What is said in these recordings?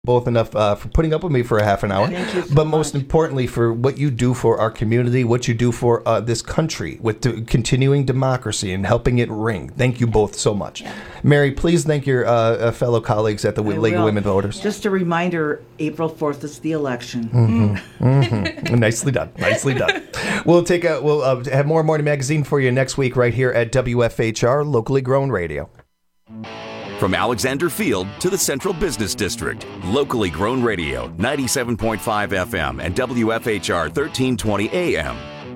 both enough for putting up with me for a half an hour. Thank you so but much. most importantly, for what you do for our community, what you do for this country with continuing democracy and helping it ring. Thank you both so much. Yeah. Mary, please thank your fellow colleagues at the League of Women Voters. Just a reminder, April 4th is the election. Nicely done. Nicely done. We'll have more Morning Magazine for you next week right here at WFHR, locally grown radio. From Alexander Field to the Central Business District, locally grown radio, 97.5 FM and WFHR 1320 AM.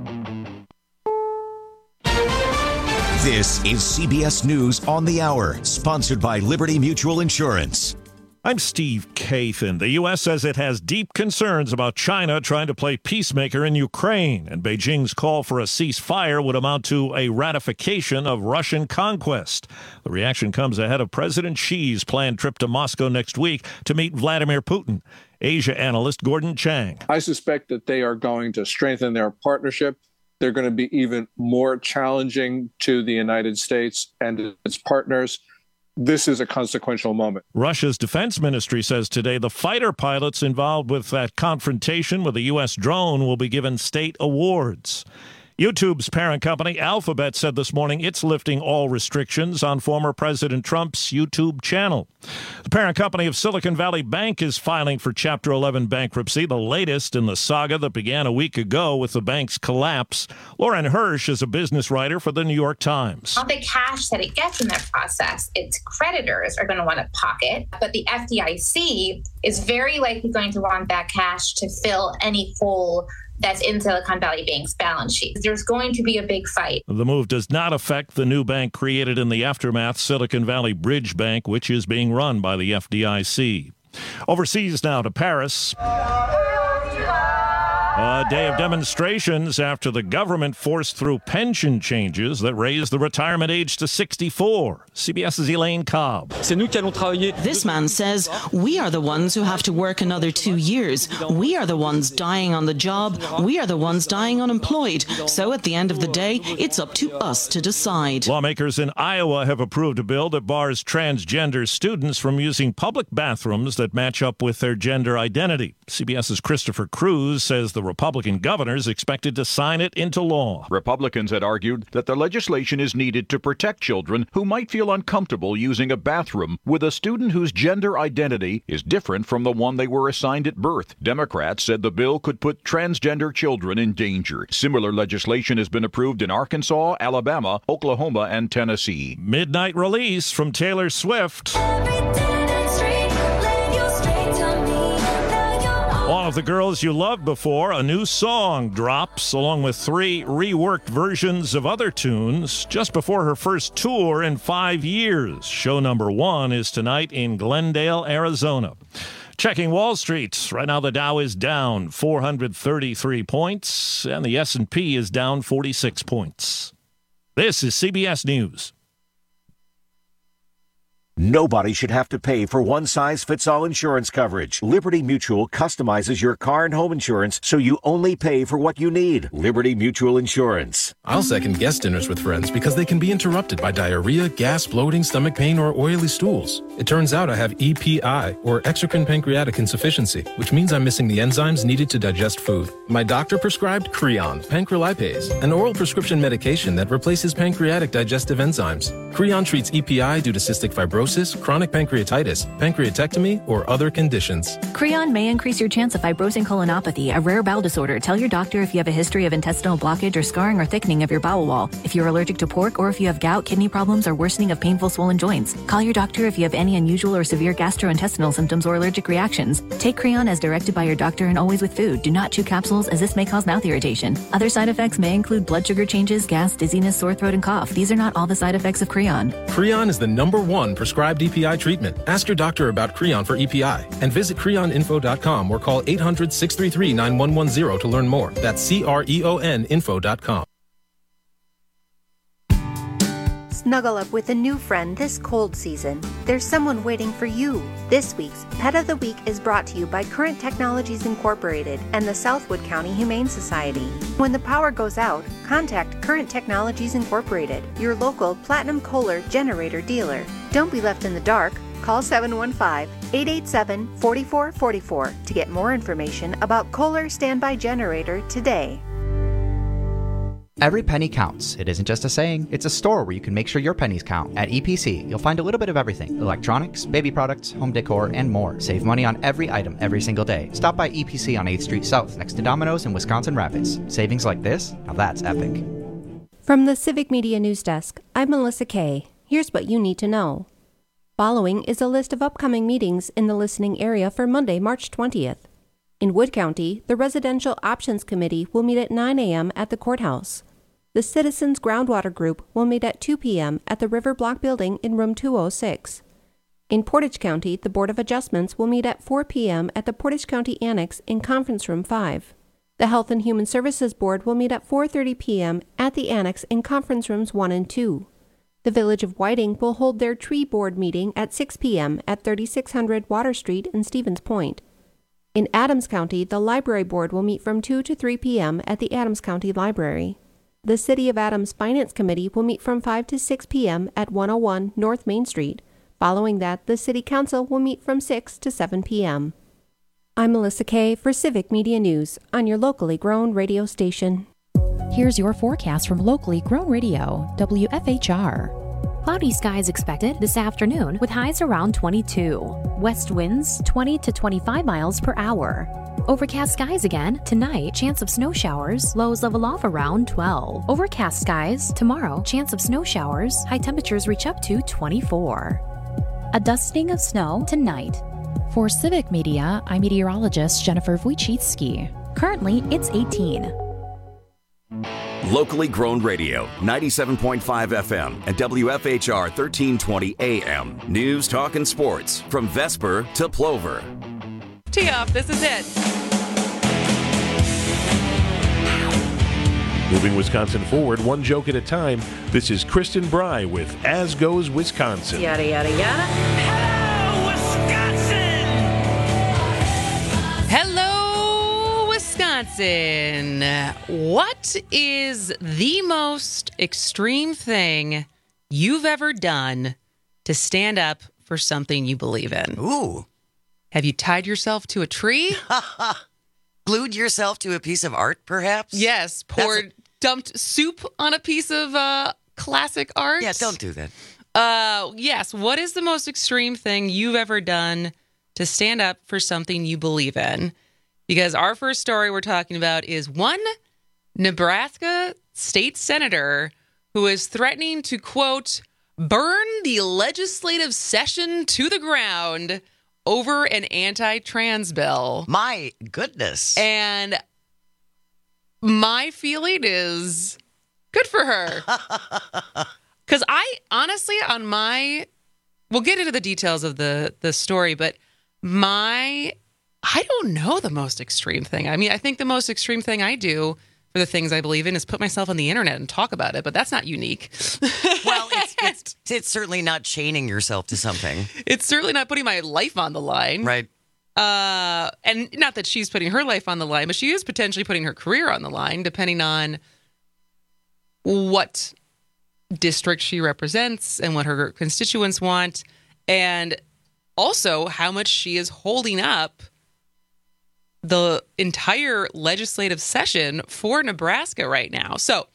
This is CBS News on the Hour, sponsored by Liberty Mutual Insurance. I'm Steve Kathan. The U.S. says it has deep concerns about China trying to play peacemaker in Ukraine, and Beijing's call for a ceasefire would amount to a ratification of Russian conquest. The reaction comes ahead of President Xi's planned trip to Moscow next week to meet Vladimir Putin. Asia analyst Gordon Chang. I suspect that they are going to strengthen their partnership. They're going to be even more challenging to the United States and its partners. This is a consequential moment. Russia's defense ministry says today the fighter pilots involved with that confrontation with a U.S. drone will be given state awards. YouTube's parent company, Alphabet, said this morning it's lifting all restrictions on former President Trump's YouTube channel. The parent company of Silicon Valley Bank is filing for Chapter 11 bankruptcy, the latest in the saga that began a week ago with the bank's collapse. Lauren Hirsch is a business writer for the New York Times. All the cash that it gets in that process, its creditors are going to want to pocket, but the FDIC is very likely going to want that cash to fill any hole that's in Silicon Valley Bank's balance sheet. There's going to be a big fight. The move does not affect the new bank created in the aftermath, Silicon Valley Bridge Bank, which is being run by the FDIC. Overseas now to Paris. A day of demonstrations after the government forced through pension changes that raised the retirement age to 64. CBS's Elaine Cobb. This man says, we are the ones who have to work another 2 years. We are the ones dying on the job. We are the ones dying unemployed. So at the end of the day, it's up to us to decide. Lawmakers in Iowa have approved a bill that bars transgender students from using public bathrooms that match up with their gender identity. CBS's Christopher Cruz says the Republican governor is expected to sign it into law. Republicans had argued that the legislation is needed to protect children who might feel uncomfortable using a bathroom with a student whose gender identity is different from the one they were assigned at birth. Democrats said the bill could put transgender children in danger. Similar legislation has been approved in Arkansas, Alabama, Oklahoma, and Tennessee. Midnight release from Taylor Swift. All of the girls you loved before, a new song drops along with 3 reworked versions of other tunes just before her first tour in 5 years. Show number 1 is tonight in Glendale, Arizona. Checking Wall Street. Right now the Dow is down 433 points and the S&P is down 46 points. This is CBS News. Nobody should have to pay for one-size-fits-all insurance coverage. Liberty Mutual customizes your car and home insurance so you only pay for what you need. Liberty Mutual Insurance. I'll second guest dinners with friends because they can be interrupted by diarrhea, gas, bloating, stomach pain, or oily stools. It turns out I have EPI, or exocrine pancreatic insufficiency, which means I'm missing the enzymes needed to digest food. My doctor prescribed Creon, pancrelipase, an oral prescription medication that replaces pancreatic digestive enzymes. Creon treats EPI due to cystic fibrosis, chronic pancreatitis, pancreatectomy, or other conditions. Creon may increase your chance of fibrosing colonopathy, a rare bowel disorder. Tell your doctor if you have a history of intestinal blockage or scarring or thickening of your bowel wall, if you're allergic to pork, or if you have gout, kidney problems, or worsening of painful swollen joints. Call your doctor if you have any unusual or severe gastrointestinal symptoms or allergic reactions. Take Creon as directed by your doctor and always with food. Do not chew capsules as this may cause mouth irritation. Other side effects may include blood sugar changes, gas, dizziness, sore throat, and cough. These are not all the side effects of Creon. Creon is the #1 prescribed EPI treatment. Ask your doctor about Creon for EPI and visit creoninfo.com or call 800-633-9110 to learn more. That's CREONinfo.com. Snuggle up with a new friend this cold season. There's someone waiting for you. This week's Pet of the Week is brought to you by Current Technologies Incorporated and the Southwood County Humane Society. When the power goes out, contact Current Technologies Incorporated, your local Platinum Kohler generator dealer. Don't be left in the dark. Call 715 887-4444 to get more information about Kohler Standby Generator today. Every penny counts. It isn't just a saying, it's a store where you can make sure your pennies count. At EPC, you'll find a little bit of everything. Electronics, baby products, home decor, and more. Save money on every item every single day. Stop by EPC on 8th Street South, next to Domino's in Wisconsin Rapids. Savings like this? Now that's epic. From the Civic Media News Desk, I'm Melissa Kay. Here's what you need to know. Following is a list of upcoming meetings in the listening area for Monday, March 20th. In Wood County, the Residential Options Committee will meet at 9 a.m. at the courthouse. The Citizens Groundwater Group will meet at 2 p.m. at the River Block Building in room 206. In Portage County, the Board of Adjustments will meet at 4 p.m. at the Portage County Annex in Conference Room 5. The Health and Human Services Board will meet at 4:30 p.m. at the Annex in Conference Rooms 1 and 2. The Village of Whiting will hold their Tree Board meeting at 6 p.m. at 3600 Water Street in Stevens Point. In Adams County, the Library Board will meet from 2 to 3 p.m. at the Adams County Library. The City of Adams Finance Committee will meet from 5 to 6 p.m. at 101 North Main Street. Following that, the City Council will meet from 6 to 7 p.m. I'm Melissa Kay for Civic Media News on your locally grown radio station. Here's your forecast from locally grown radio, WFHR. Cloudy skies expected this afternoon with highs around 22. West winds 20 to 25 miles per hour. Overcast skies again tonight, chance of snow showers, lows level off around 12. Overcast skies tomorrow, chance of snow showers, high temperatures reach up to 24. A dusting of snow tonight. For Civic Media, I'm meteorologist Jennifer Wojcicki. Currently, it's 18. Locally grown radio, 97.5 FM and WFHR 1320 AM. News, talk, and sports from Vesper to Plover. Tee off, this is it. Moving Wisconsin forward, one joke at a time. This is Kristen Bry with As Goes Wisconsin. Yada, yada, yada. Hello, Wisconsin! Hello, Wisconsin! What is the most extreme thing you've ever done to stand up for something you believe in? Ooh. Have you tied yourself to a tree? Glued yourself to a piece of art, perhaps? Yes. Dumped soup on a piece of classic art? Yeah, don't do that. Yes. What is the most extreme thing you've ever done to stand up for something you believe in? Because our first story we're talking about is one Nebraska state senator who is threatening to, quote, burn the legislative session to the ground over an anti-trans bill. My goodness. And my feeling is good for her. Because I honestly, we'll get into the details of the story, but I don't know the most extreme thing. I mean, I think the most extreme thing I do for the things I believe in is put myself on the internet and talk about it, but that's not unique. Well, it's certainly not chaining yourself to something. It's certainly not putting my life on the line. Right. And not that she's putting her life on the line, but she is potentially putting her career on the line, depending on what district she represents and what her constituents want, and also how much she is holding up the entire legislative session for Nebraska right now. So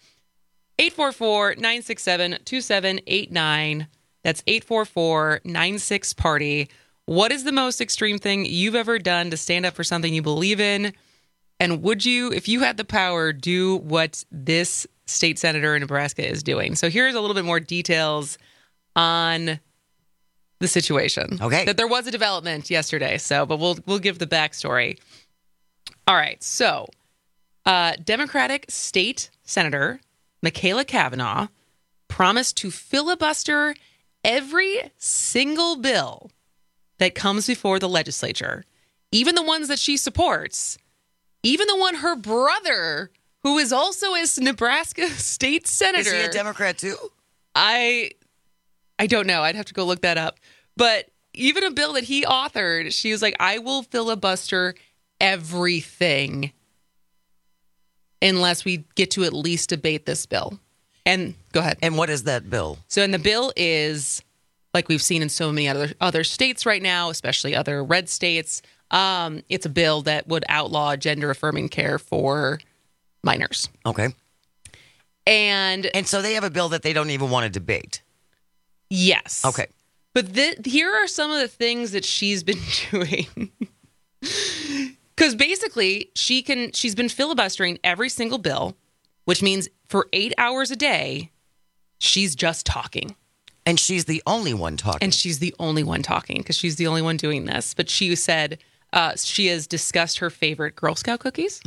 844-967-2789. That's 844-96-PARTY. What is the most extreme thing you've ever done to stand up for something you believe in? And would you, if you had the power, do what this state senator in Nebraska is doing? So here's a little bit more details on the situation. Okay. That there was a development yesterday, but we'll give the backstory. All right, so Democratic State Senator Michaela Cavanaugh promised to filibuster every single bill that comes before the legislature, even the ones that she supports, even the one her brother, who is also a Nebraska state senator. Is he a Democrat too? I don't know. I'd have to go look that up. But even a bill that he authored, she was like, I will filibuster everything unless we get to at least debate this bill. And go ahead. And what is that bill? So, and the bill is like we've seen in so many other states right now, especially other red states. It's a bill that would outlaw gender-affirming care for minors. Okay. And so they have a bill that they don't even want to debate. Yes. Okay. But here are some of the things that she's been doing. Because basically, she's been filibustering every single bill, which means for 8 hours a day, she's just talking. And she's the only one talking. And she's the only one talking because she's the only one doing this. But she said she has discussed her favorite Girl Scout cookies.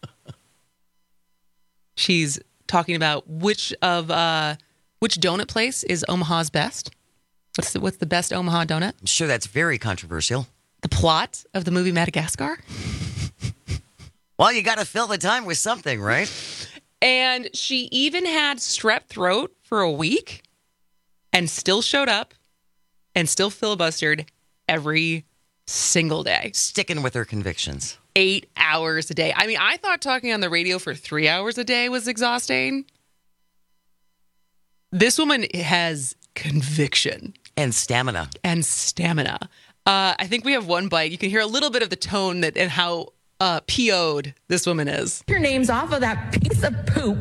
She's talking about which donut place is Omaha's best. What's the best Omaha donut? I'm sure that's very controversial. The plot of the movie Madagascar. Well, you got to fill the time with something, right? And she even had strep throat for a week and still showed up and still filibustered every single day. Sticking with her convictions. 8 hours a day. I mean, I thought talking on the radio for 3 hours a day was exhausting. This woman has conviction. And stamina. I think we have one bite. You can hear a little bit of the tone and how PO'd this woman is. Your name's off of that piece of poop.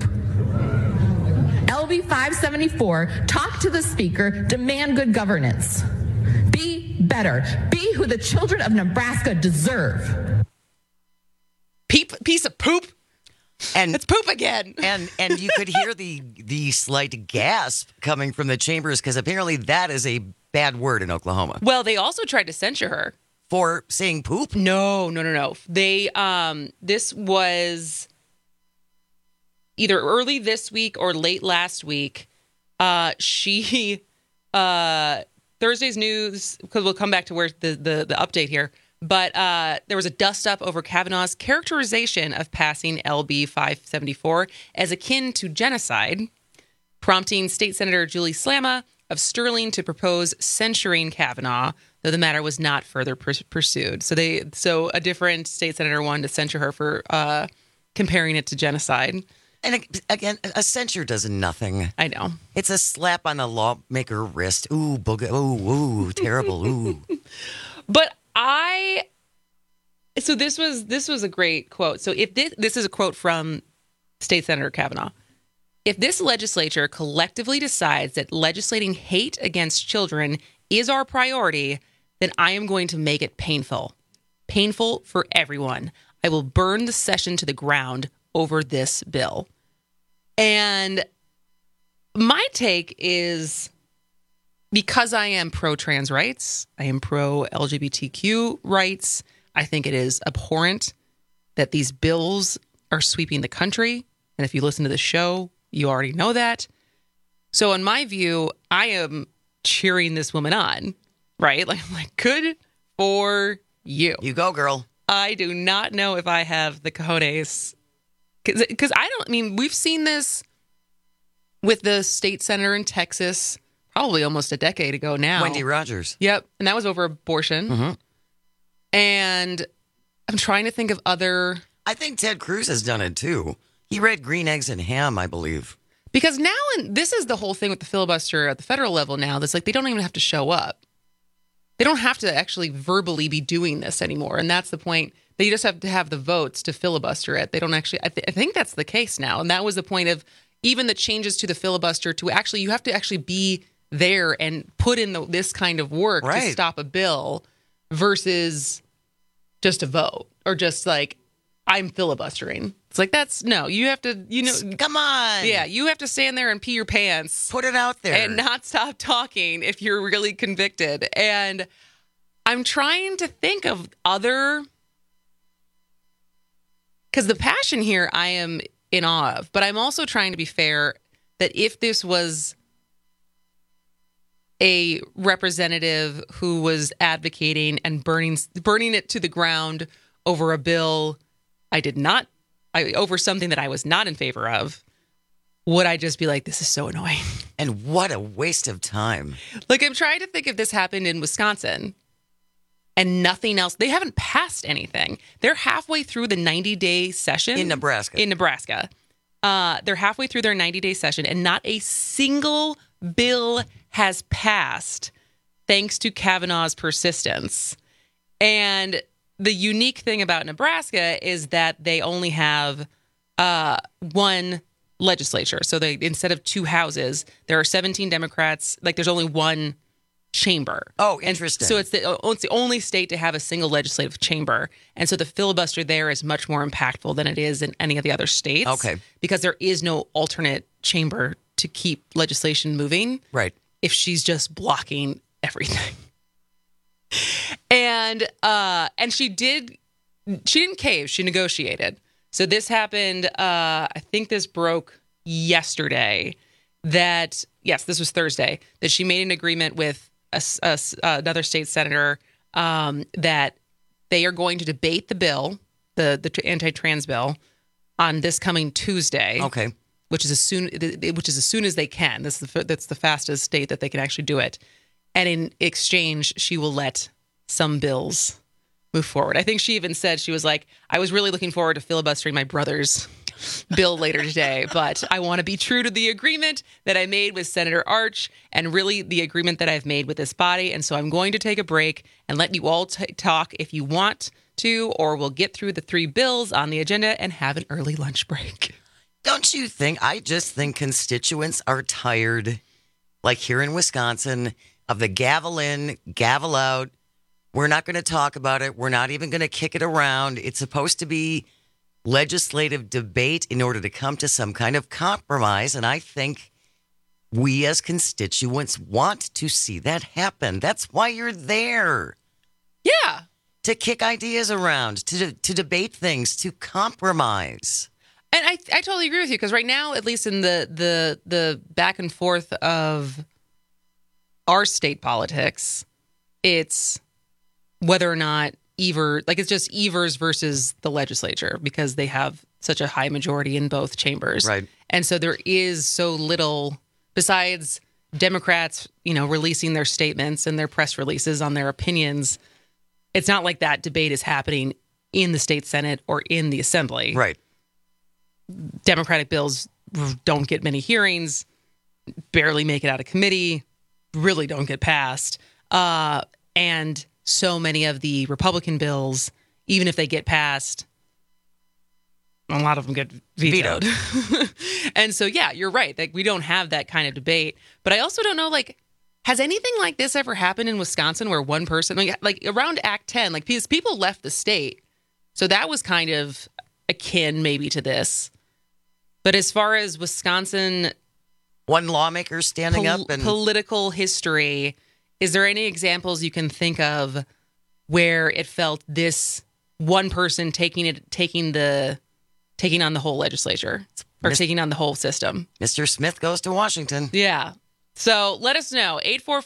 LB 574, talk to the speaker, demand good governance. Be better. Be who the children of Nebraska deserve. Piece of poop. And it's poop again. And you could hear the slight gasp coming from the chambers because apparently that is a bad word in Oklahoma. Well, they also tried to censure her for saying poop. No. They this was either early this week or late last week. She Thursday's news, because we'll come back to where the update here. But there was a dust-up over Kavanaugh's characterization of passing LB 574 as akin to genocide, prompting State Senator Julie Slama of Sterling to propose censuring Kavanaugh, though the matter was not further pursued. So a different state senator wanted to censure her for comparing it to genocide. And again, a censure does nothing. I know. It's a slap on the lawmaker wrist. Ooh, booga, ooh, terrible, ooh. But so this was a great quote. So if this is a quote from State Senator Kavanaugh. If this legislature collectively decides that legislating hate against children is our priority, then I am going to make it painful. Painful for everyone. I will burn the session to the ground over this bill. And my take is, because I am pro-trans rights, I am pro-LGBTQ rights, I think it is abhorrent that these bills are sweeping the country. And if you listen to the show, you already know that. So in my view, I am cheering this woman on, right? Like, good for you. You go, girl. I do not know if I have the cojones. Because we've seen this with the state senator in Texas probably almost a decade ago now. Wendy Rogers. Yep. And that was over abortion. Mm-hmm. And I'm trying to think of other. I think Ted Cruz has done it too. He read Green Eggs and Ham, I believe. Because now, and this is the whole thing with the filibuster at the federal level now, that's like they don't even have to show up. They don't have to actually verbally be doing this anymore. And that's the point. They just have to have the votes to filibuster it. They don't actually, I think that's the case now. And that was the point of even the changes to the filibuster to actually, you have to actually be there and put in this kind of work to stop a bill versus just a vote or just like, I'm filibustering. It's like, you have to, come on. Yeah, you have to stand there and pee your pants. Put it out there. And not stop talking if you're really convicted. And I'm trying to think of other, because the passion here I am in awe of, but I'm also trying to be fair that if this was a representative who was advocating and burning it to the ground over a bill over something that I was not in favor of, would I just be like, this is so annoying? And what a waste of time. Like, I'm trying to think if this happened in Wisconsin and nothing else. They haven't passed anything. They're halfway through the 90-day session. In Nebraska. They're halfway through their 90-day session and not a single bill has passed thanks to Kavanaugh's persistence. And the unique thing about Nebraska is that they only have one legislature. So they, instead of two houses, there are 17 Democrats. Like, there's only one chamber. Oh, interesting. And so it's the only state to have a single legislative chamber. And so the filibuster there is much more impactful than it is in any of the other states. Okay. Because there is no alternate chamber to keep legislation moving. Right. If she's just blocking everything. And she didn't cave. She negotiated. So this happened, I think this broke yesterday, this was Thursday, that she made an agreement with another state senator that they are going to debate the bill, the anti-trans bill, on this coming Tuesday. Okay. Which is as soon as they can. That's the fastest state that they can actually do it. And in exchange, she will let some bills move forward. I think she even said, she was like, I was really looking forward to filibustering my brother's bill later today, but I want to be true to the agreement that I made with Senator Arch and really the agreement that I've made with this body. And so I'm going to take a break and let you all talk if you want to, or we'll get through the 3 bills on the agenda and have an early lunch break. Don't you think? I just think constituents are tired, like here in Wisconsin, of the gavel in, gavel out. We're not going to talk about it. We're not even going to kick it around. It's supposed to be legislative debate in order to come to some kind of compromise. And I think we as constituents want to see that happen. That's why you're there. Yeah. To kick ideas around, to debate things, to compromise. And I totally agree with you, because right now, at least in the back and forth of our state politics, it's whether or not it's just Evers versus the legislature, because they have such a high majority in both chambers. Right. And so there is so little, besides Democrats, releasing their statements and their press releases on their opinions. It's not like that debate is happening in the state Senate or in the Assembly. Right. Democratic bills don't get many hearings, barely make it out of committee, really don't get passed. And so many of the Republican bills, even if they get passed, a lot of them get vetoed. And so, yeah, you're right. Like, we don't have that kind of debate. But I also don't know, has anything like this ever happened in Wisconsin where one person, like around Act 10, because people left the state. So that was kind of akin maybe to this. But as far as Wisconsin, one lawmaker standing up and political history, is there any examples you can think of where it felt this one person taking on the whole legislature or taking on the whole system? Mr. Smith goes to Washington. Yeah. So let us know.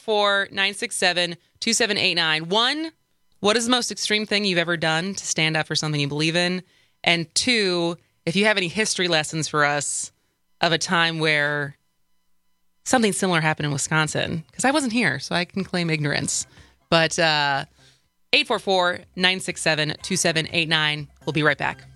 844-967-2789. 1, what is the most extreme thing you've ever done to stand up for something you believe in? And 2, if you have any history lessons for us of a time where something similar happened in Wisconsin, because I wasn't here, so I can claim ignorance. But 844-967-2789. We'll be right back.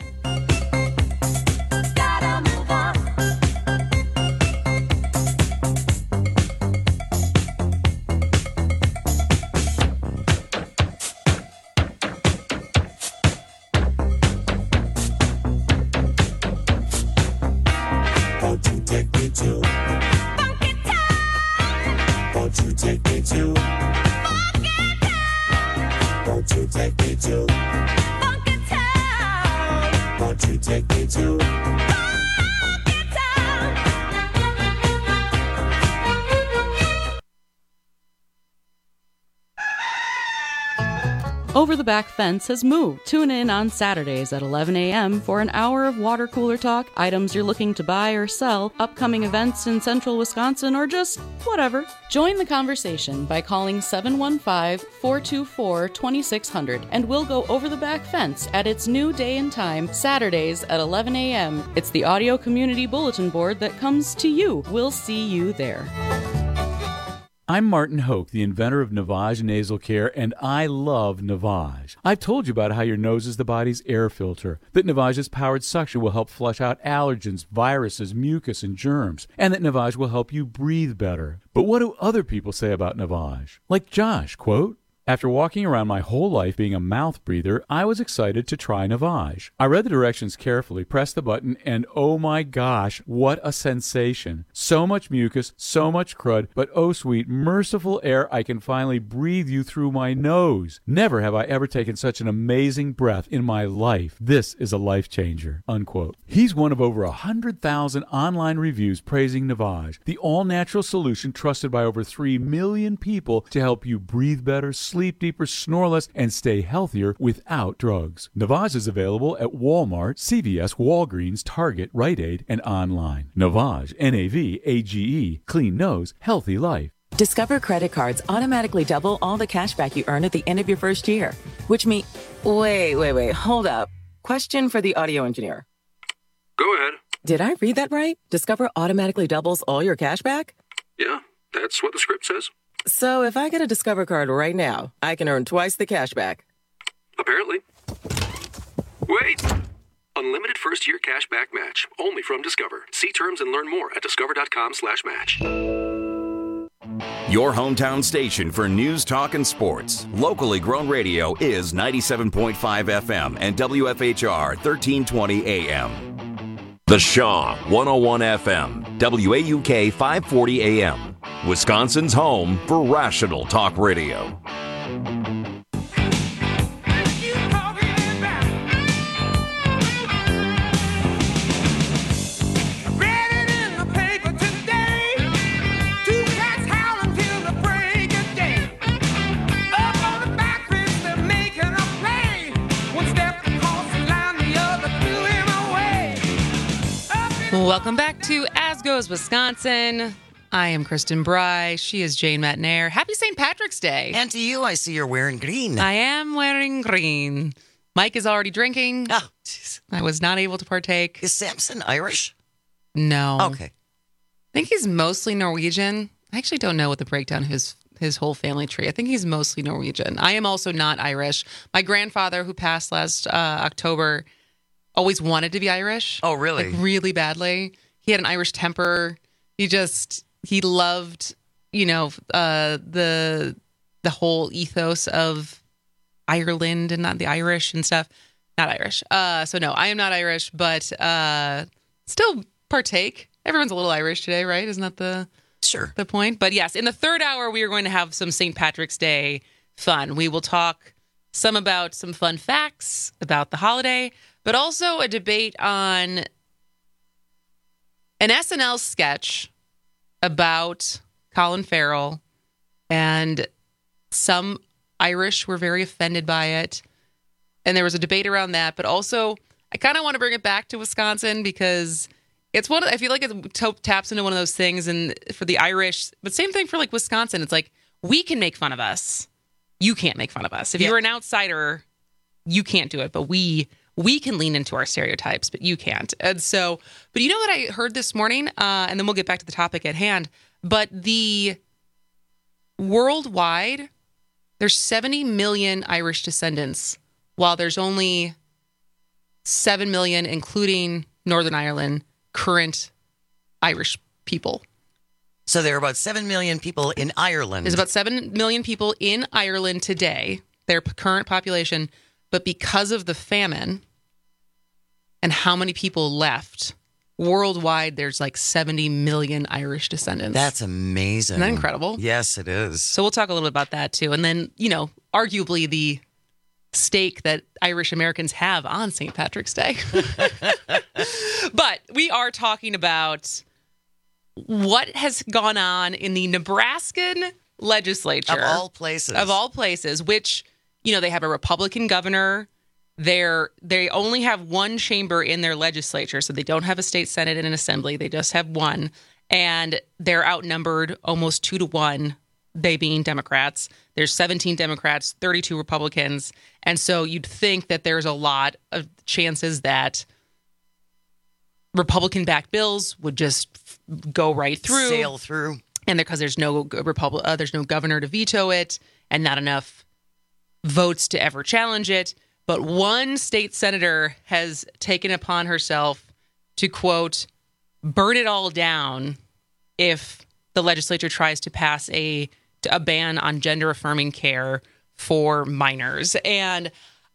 Over the Back Fence has moved. Tune in on Saturdays at 11 a.m. for an hour of water cooler talk, items you're looking to buy or sell, upcoming events in central Wisconsin, or just whatever. Join the conversation by calling 715-424-2600, and we'll go over the back fence at its new day and time, Saturdays at 11 a.m. It's the audio community bulletin board that comes to you. We'll see you there. I'm Martin Hoke, the inventor of Navage Nasal Care, and I love Navage. I've told you about how your nose is the body's air filter, that Navage's powered suction will help flush out allergens, viruses, mucus, and germs, and that Navage will help you breathe better. But what do other people say about Navage? Like Josh, quote, "After walking around my whole life being a mouth breather, I was excited to try Navage. I read the directions carefully, pressed the button, and oh my gosh, what a sensation. So much mucus, so much crud, but oh sweet, merciful air, I can finally breathe you through my nose. Never have I ever taken such an amazing breath in my life. This is a life changer," unquote. He's one of over 100,000 online reviews praising Navage, the all-natural solution trusted by over 3 million people to help you breathe better, sleep deeper, snore less, and stay healthier without drugs. Navage is available at Walmart, CVS, Walgreens, Target, Rite Aid, and online. Navage, Navage, clean nose, healthy life. Discover credit cards automatically double all the cash back you earn at the end of your first year, which means... Wait, hold up. Question for the audio engineer. Go ahead. Did I read that right? Discover automatically doubles all your cash back? Yeah, that's what the script says. So if I get a Discover card right now, I can earn twice the cash back. Apparently. Wait! Unlimited first-year cash back match. Only from Discover. See terms and learn more at discover.com/match. Your hometown station for news, talk, and sports. Locally grown radio is 97.5 FM and WFHR 1320 AM. The Shaw 101 FM, WAUK 540 AM. Wisconsin's home for rational talk radio. Welcome back to As Goes Wisconsin. I am Kristen Bry. She is Jane Matnair. Happy St. Patrick's Day. And to you, I see you're wearing green. I am wearing green. Mike is already drinking. Oh, jeez. I was not able to partake. Is Samson Irish? No. Okay. I think he's mostly Norwegian. I actually don't know what the breakdown of his whole family tree. I think he's mostly Norwegian. I am also not Irish. My grandfather, who passed last October, always wanted to be Irish. Oh, really? Like, really badly. He had an Irish temper. He loved, the whole ethos of Ireland and not the Irish and stuff. Not Irish. So no, I am not Irish, but still partake. Everyone's a little Irish today, right? Isn't that the point? But yes, in the third hour, we are going to have some St. Patrick's Day fun. We will talk some about some fun facts about the holiday, but also a debate on an SNL sketch about Colin Farrell, and some Irish were very offended by it. And there was a debate around that, but also I kind of want to bring it back to Wisconsin because it's I feel like it taps into one of those things, and for the Irish, but same thing for like Wisconsin. It's like, we can make fun of us. You can't make fun of us. If you're an outsider, you can't do it, but we can lean into our stereotypes, but you can't. And so, but you know what I heard this morning? And then we'll get back to the topic at hand. But worldwide, there's 70 million Irish descendants, while there's only 7 million, including Northern Ireland, current Irish people. So there are about 7 million people in Ireland. There's about 7 million people in Ireland today, their current population. But because of the famine and how many people left, worldwide, there's like 70 million Irish descendants. That's amazing. Isn't that incredible? Yes, it is. So we'll talk a little bit about that too. And then, arguably the stake that Irish Americans have on St. Patrick's Day. But we are talking about what has gone on in the Nebraskan legislature. Of all places. Of all places, which, they have a Republican governor. They only have one chamber in their legislature, so they don't have a state senate and an assembly. They just have one. And they're outnumbered almost 2-1, they being Democrats. There's 17 Democrats, 32 Republicans. And so you'd think that there's a lot of chances that Republican-backed bills would just go right through. Sail through. and because there's no governor to veto it, and not enough votes to ever challenge it. But one state senator has taken upon herself to, quote, burn it all down if the legislature tries to pass a ban on gender-affirming care for minors. And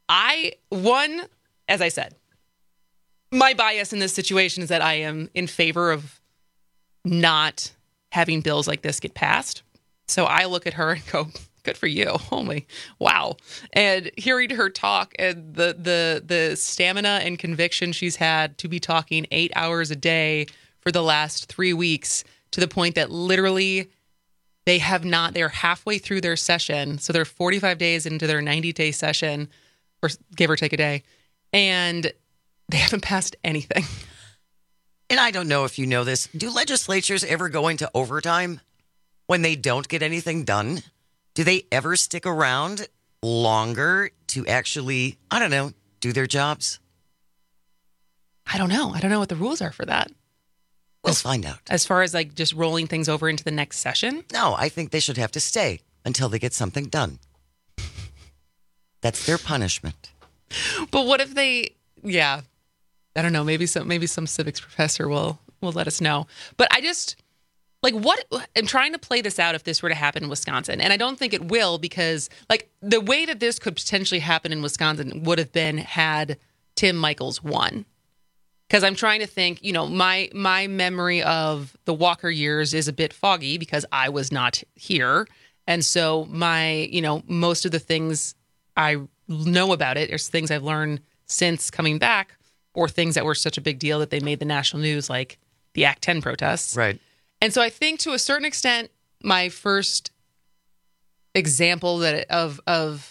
as I said, my bias in this situation is that I am in favor of not having bills like this get passed. So I look at her and go, good for you. Holy wow. And hearing her talk and the stamina and conviction she's had to be talking 8 hours a day for the last 3 weeks, to the point that literally they're halfway through their session. So they're 45 days into their 90-day session, or give or take a day, and they haven't passed anything. And I don't know if you know this. Do legislatures ever go into overtime when they don't get anything done? Do they ever stick around longer to actually, I don't know, do their jobs? I don't know. I don't know what the rules are for that. We'll find out. As far as like just rolling things over into the next session? No, I think they should have to stay until they get something done. That's their punishment. But what if they, I don't know, maybe some civics professor will let us know. But I just, I'm trying to play this out if this were to happen in Wisconsin. And I don't think it will, because the way that this could potentially happen in Wisconsin would have been had Tim Michels won. Because I'm trying to think, my memory of the Walker years is a bit foggy because I was not here. And so most of the things I know about it are things I've learned since coming back, or things that were such a big deal that they made the national news, like the Act 10 protests. Right. And so I think to a certain extent, my first example of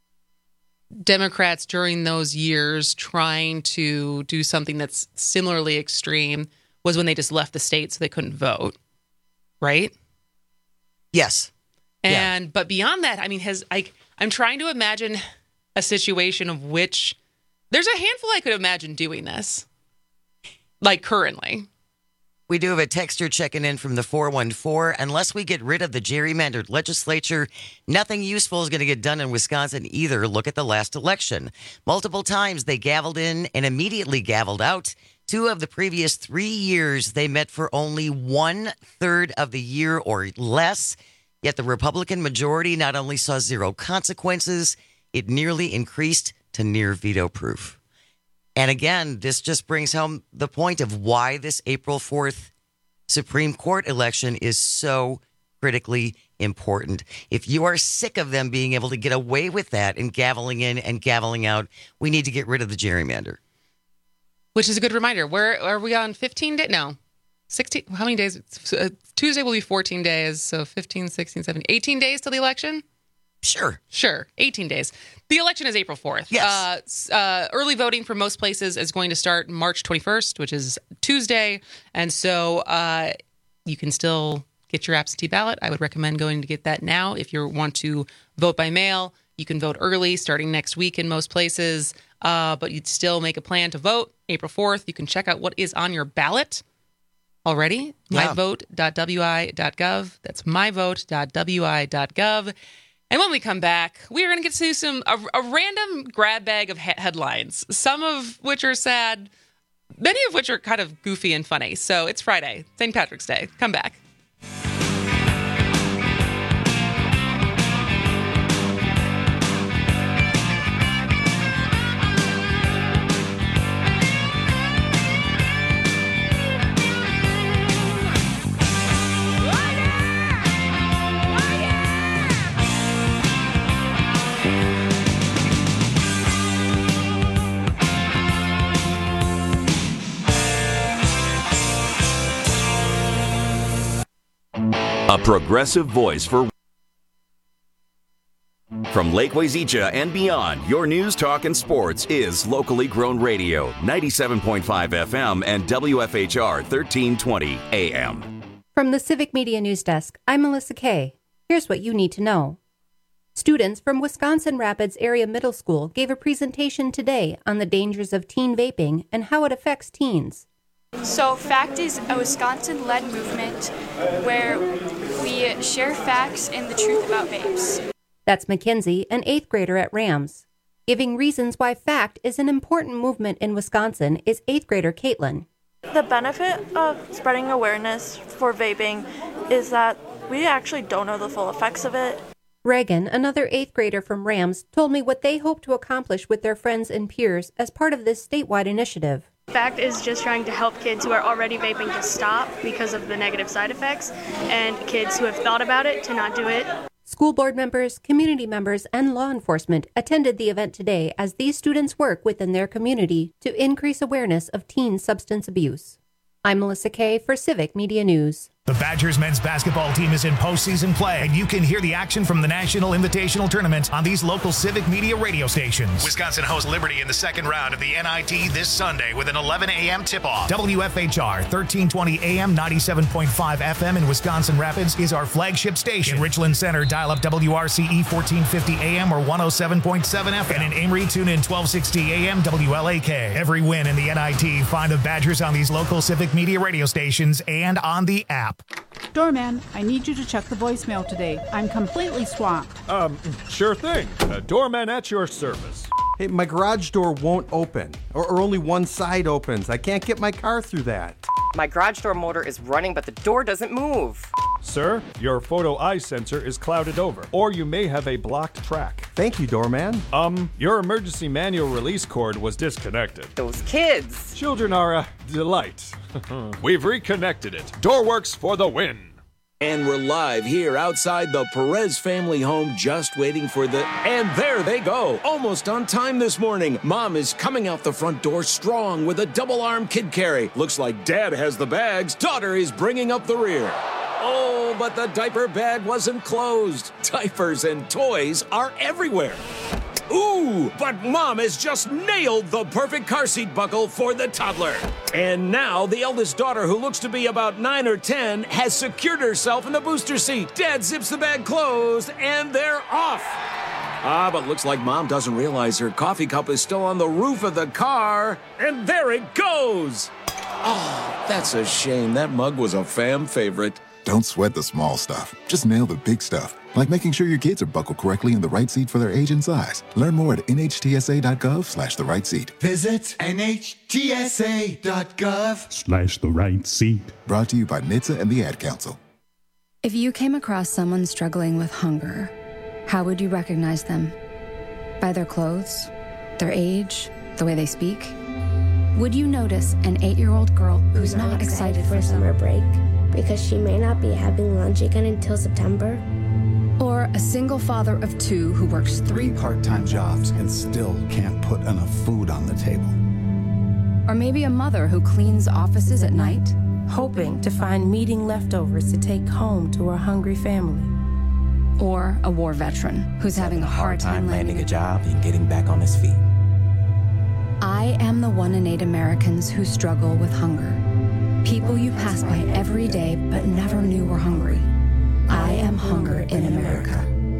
Democrats during those years trying to do something that's similarly extreme was when they just left the state so they couldn't vote. Right? Yes. But beyond that, I'm trying to imagine a situation of which there's a handful I could imagine doing this, currently. We do have a texter checking in from the 414. Unless we get rid of the gerrymandered legislature, nothing useful is going to get done in Wisconsin either. Look at the last election. Multiple times they gavelled in and immediately gavelled out. 2 of the previous 3 years, they met for only 1/3 of the year or less. Yet the Republican majority not only saw zero consequences, it nearly increased to near veto proof. And again, this just brings home the point of why this April 4th Supreme Court election is so critically important. If you are sick of them being able to get away with that and gaveling in and gaveling out, we need to get rid of the gerrymander. Which is a good reminder. Where are we on 15 days? No, 16. How many days? Tuesday will be 14 days. So 15, 16, 17, 18 days till the election? Sure. 18 days. The election is April 4th. Yes. Early voting for most places is going to start March 21st, which is Tuesday. And so you can still get your absentee ballot. I would recommend going to get that now. If you want to vote by mail, you can vote early starting next week in most places. But you'd still make a plan to vote April 4th. You can check out what is on your ballot already. Yeah. myvote.wi.gov. That's myvote.wi.gov. And when we come back, we are going to get to a random grab bag of headlines, some of which are sad, many of which are kind of goofy and funny. So it's Friday, St. Patrick's Day. Come back. A progressive voice from Lake Wazeecha and beyond. Your news, talk, and sports is locally grown radio, 97.5 FM and WFHR 1320 AM. From the Civic Media News Desk, I'm Melissa Kay. Here's what you need to know. Students from Wisconsin Rapids Area Middle School gave a presentation today on the dangers of teen vaping and how it affects teens. So FACT is a Wisconsin-led movement where we share facts and the truth about vapes. That's Mackenzie, an 8th grader at Rams. Giving reasons why FACT is an important movement in Wisconsin is 8th grader Caitlin. The benefit of spreading awareness for vaping is that we actually don't know the full effects of it. Reagan, another 8th grader from Rams, told me what they hope to accomplish with their friends and peers as part of this statewide initiative. FACT is just trying to help kids who are already vaping to stop because of the negative side effects, and kids who have thought about it to not do it. School board members, community members, and law enforcement attended the event today as these students work within their community to increase awareness of teen substance abuse. I'm Melissa Kay for Civic Media News. The Badgers men's basketball team is in postseason play, and you can hear the action from the National Invitational Tournament on these local Civic Media radio stations. Wisconsin hosts Liberty in the second round of the NIT this Sunday with an 11 a.m. tip-off. WFHR 1320 AM 97.5 FM in Wisconsin Rapids is our flagship station. In Richland Center, dial up WRCE 1450 AM or 107.7 FM. And in Amory, tune in 1260 AM WLAK. Every win in the NIT, find the Badgers on these local Civic Media radio stations and on the app. Doorman, I need you to check the voicemail today. I'm completely swamped. Sure thing. Doorman at your service. Hey, my garage door won't open, or only one side opens. I can't get my car through that. My garage door motor is running, but the door doesn't move. Sir, your photo eye sensor is clouded over, or you may have a blocked track. Thank you, doorman. Your emergency manual release cord was disconnected. Those kids! Children are a delight. We've reconnected it. Doorworks for the win. And we're live here outside the Perez family home, just waiting for the... And there they go! Almost on time this morning. Mom is coming out the front door strong with a double-arm kid carry. Looks like Dad has the bags. Daughter is bringing up the rear. Oh, but the diaper bag wasn't closed. Diapers and toys are everywhere. Ooh, but Mom has just nailed the perfect car seat buckle for the toddler. And now the eldest daughter, who looks to be about 9 or 10, has secured herself in the booster seat. Dad zips the bag closed, and they're off. But looks like Mom doesn't realize her coffee cup is still on the roof of the car. And there it goes. Oh, that's a shame. That mug was a fam favorite. Don't sweat the small stuff. Just nail the big stuff, like making sure your kids are buckled correctly in the right seat for their age and size. Learn more at nhtsa.gov/the right seat. Visit nhtsa.gov/the right seat. Brought to you by NHTSA and the Ad Council. If you came across someone struggling with hunger, how would you recognize them? By their clothes, their age, the way they speak? Would you notice an 8-year-old girl who's not excited for summer break because she may not be having lunch again until September? Or a single father of 2 who works 3 part-time jobs and still can't put enough food on the table? Or maybe a mother who cleans offices at night, hoping to find meeting leftovers to take home to her hungry family. Or a war veteran who's having a hard time landing a job and getting back on his feet. I am the 1 in 8 Americans who struggle with hunger. People you pass by every day but never knew were hungry. I am hunger in America.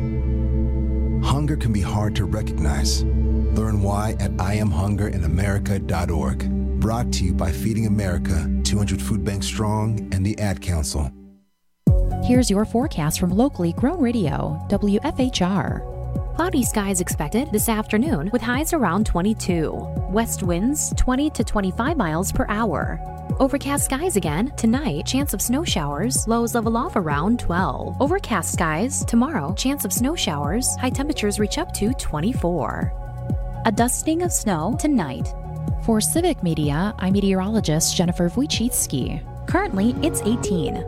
Hunger can be hard to recognize. Learn why at IamHungerInAmerica.org. Brought to you by Feeding America, 200 Food Banks Strong, and the Ad Council. Here's your forecast from locally grown radio, WFHR. Cloudy skies expected this afternoon with highs around 22. West winds 20 to 25 miles per hour. Overcast skies again tonight, chance of snow showers, lows level off around 12. Overcast skies tomorrow, chance of snow showers, high temperatures reach up to 24. A dusting of snow tonight. For Civic Media, I'm meteorologist Jennifer Wojcicki. Currently, it's 18.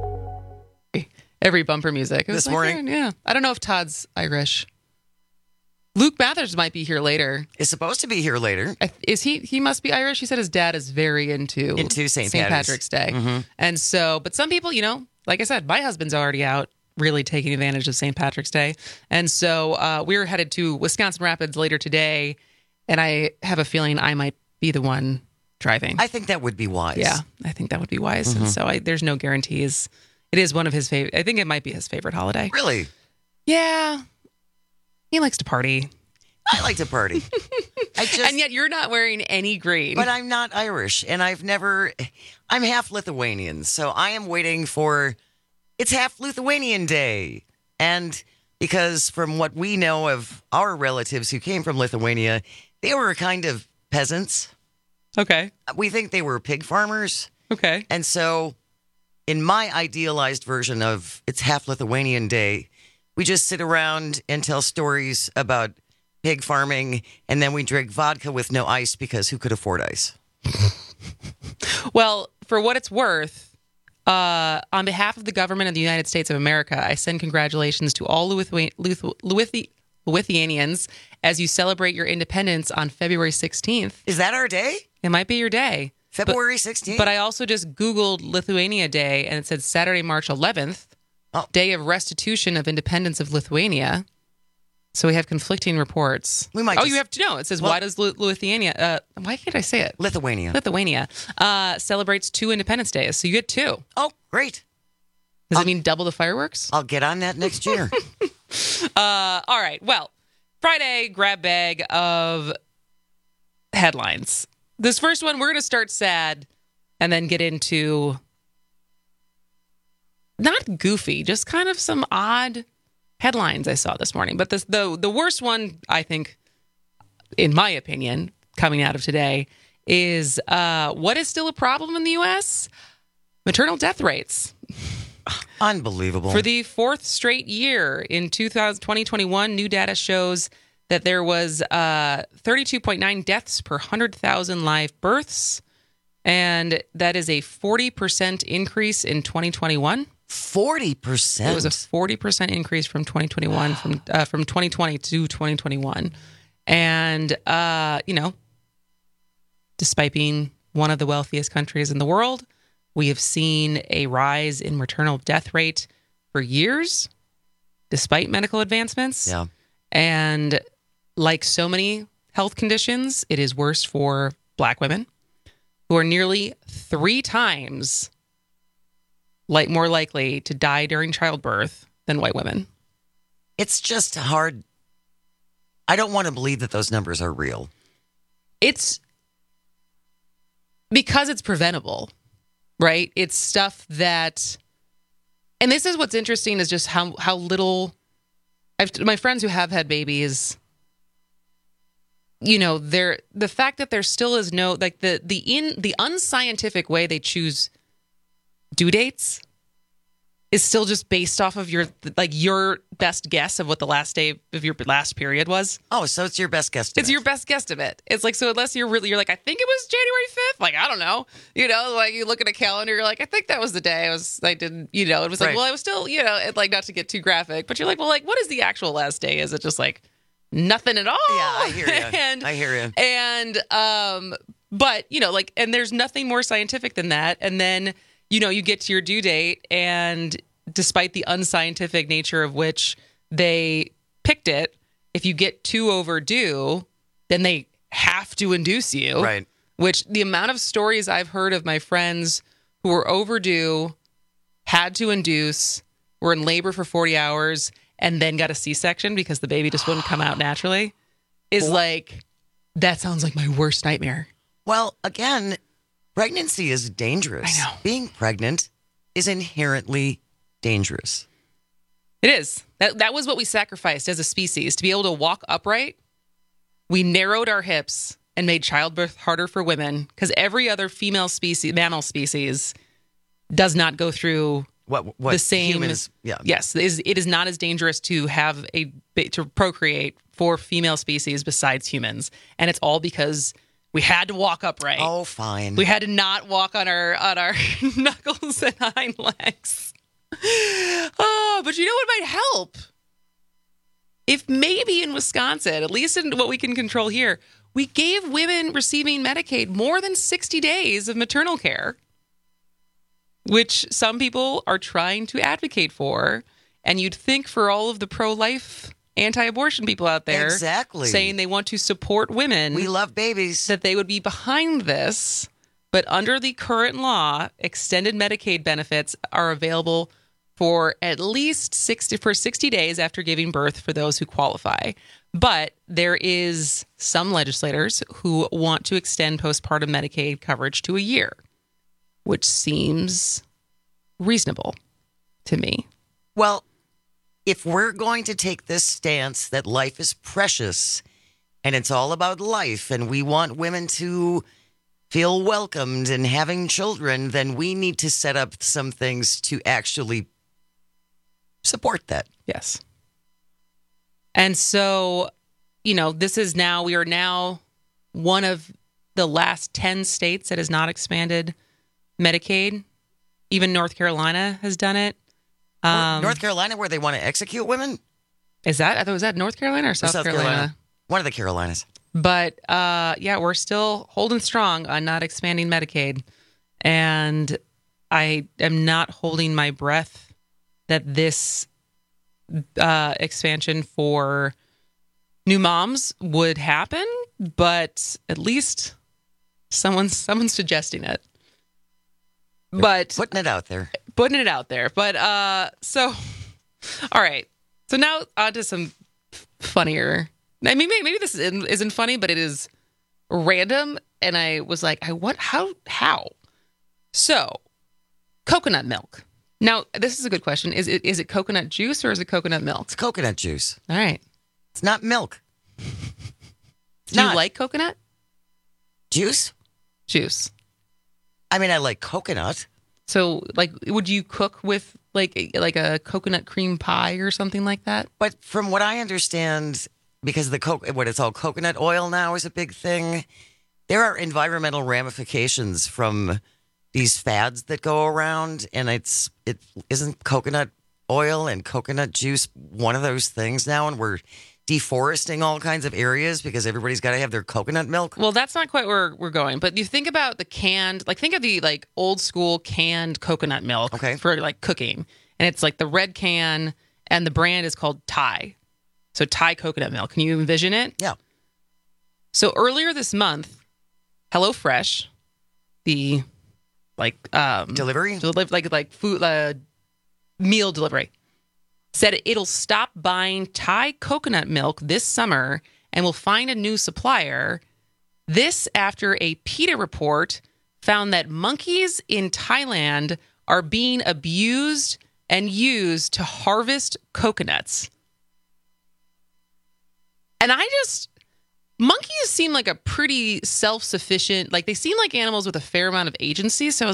Every bumper music. This morning? Yeah. I don't know if Todd's Irish. Luke Mathers might be here later. Is supposed to be here later. Is he? He must be Irish. He said his dad is very into St. Patrick's Day. Mm-hmm. And so, but some people, like I said, my husband's already out really taking advantage of St. Patrick's Day. And so we're headed to Wisconsin Rapids later today. And I have a feeling I might be the one driving. I think that would be wise. Yeah, I think that would be wise. Mm-hmm. And so there's no guarantees. It is one of his favorite. I think it might be his favorite holiday. Really? Yeah. He likes to party. I like to party. And yet you're not wearing any green. But I'm not Irish, and I'm half Lithuanian, so I am waiting for, it's half Lithuanian Day. And because from what we know of our relatives who came from Lithuania, they were kind of peasants. Okay. We think they were pig farmers. Okay. And so in my idealized version of it's half Lithuanian Day, we just sit around and tell stories about pig farming, and then we drink vodka with no ice because who could afford ice? Well, for what it's worth, on behalf of the government of the United States of America, I send congratulations to all Lithuanians as you celebrate your independence on February 16th. Is that our day? It might be your day. February 16th? But I also just Googled Lithuania Day, and it said Saturday, March 11th, Day of Restitution of Independence of Lithuania. So we have conflicting reports. We might. You have to know. It says, why does Lithuania? Why can't I say it? Lithuania celebrates 2 Independence Days. So you get 2. Oh, great! Does it mean double the fireworks? I'll get on that next year. All right. Well, Friday grab bag of headlines. This first one, we're going to start sad, and then get into not goofy, just kind of some odd headlines I saw this morning. But the worst one, I think, in my opinion, coming out of today is what is still a problem in the U.S.? Maternal death rates. Unbelievable. For the 4th straight year in 2021, new data shows that there was 32.9 deaths per 100,000 live births, and that is a 40% increase in 2021. 40%. It was a 40% increase from 2021, from 2020 to 2021. And, despite being one of the wealthiest countries in the world, we have seen a rise in maternal death rate for years, despite medical advancements. Yeah. And like so many health conditions, it is worse for Black women, who are nearly 3 times more likely to die during childbirth than white women. It's just hard. I don't want to believe that those numbers are real. It's because it's preventable, right? It's stuff that, and this is what's interesting is just how little, my friends who have had babies, the fact that there still is no, like the unscientific way they choose due dates is still just based off of your best guess of what the last day of your last period was. Oh, so it's your best guess. It's your best guesstimate. It's like, so unless you're like, I think it was January 5th. Like, I don't know. Like you look at a calendar, you're like, I think that was the day it was like, right. Well, I was still, like not to get too graphic, but you're like, well, like what is the actual last day? Is it just like nothing at all? Yeah, I hear you. I hear you. And, but and there's nothing more scientific than that. And then, you get to your due date, and despite the unscientific nature of which they picked it, if you get too overdue, then they have to induce you. Right. Which the amount of stories I've heard of my friends who were overdue, had to induce, were in labor for 40 hours, and then got a C-section because the baby just wouldn't come out naturally, is like, that sounds like my worst nightmare. Well, again, pregnancy is dangerous. I know. Being pregnant is inherently dangerous. It is. That was what we sacrificed as a species. To be able to walk upright, we narrowed our hips and made childbirth harder for women because every other mammal species does not go through what the same. Humans, yeah. Yes, it is not as dangerous to have to procreate for female species besides humans, and it's all because we had to walk upright. Oh, fine. We had to not walk on our knuckles and hind legs. Oh, but you know what might help? If maybe in Wisconsin, at least in what we can control here, we gave women receiving Medicaid more than 60 days of maternal care, which some people are trying to advocate for. And you'd think for all of the pro-life anti-abortion people out there exactly saying they want to support women, we love babies, that they would be behind this. But under the current law, extended Medicaid benefits are available for at least 60 days after giving birth for those who qualify. But there is some legislators who want to extend postpartum Medicaid coverage to a year, which seems reasonable to me. Well, if we're going to take this stance that life is precious and it's all about life and we want women to feel welcomed and having children, then we need to set up some things to actually support that. Yes. And so, we are now one of the last 10 states that has not expanded Medicaid. Even North Carolina has done it. North Carolina, where they want to execute women? I thought was that North Carolina or South Carolina? One of the Carolinas. But we're still holding strong on not expanding Medicaid. And I am not holding my breath that this expansion for new moms would happen, but at least someone's suggesting it. But putting it out there. But all right. So now on to some funnier. I mean, maybe this isn't funny, but it is random. And I was like, how? So, coconut milk. Now, this is a good question. Is it coconut juice or is it coconut milk? It's coconut juice. All right. It's not milk. Do you like coconut? Juice? Juice. I mean, I like coconut. So, would you cook with like a coconut cream pie or something like that? But from what I understand, because what it's all coconut oil now is a big thing, there are environmental ramifications from these fads that go around, and it isn't coconut oil and coconut juice one of those things now, and we're deforesting all kinds of areas because everybody's got to have their coconut milk. Well, that's not quite where we're going. But you think about the canned, think of the old school canned coconut milk for cooking. And it's the red can and the brand is called Thai. So Thai coconut milk. Can you envision it? Yeah. So earlier this month, HelloFresh, the delivery? Food meal delivery, said it'll stop buying Thai coconut milk this summer and will find a new supplier. This after a PETA report found that monkeys in Thailand are being abused and used to harvest coconuts. And monkeys seem like a pretty self-sufficient, they seem like animals with a fair amount of agency. So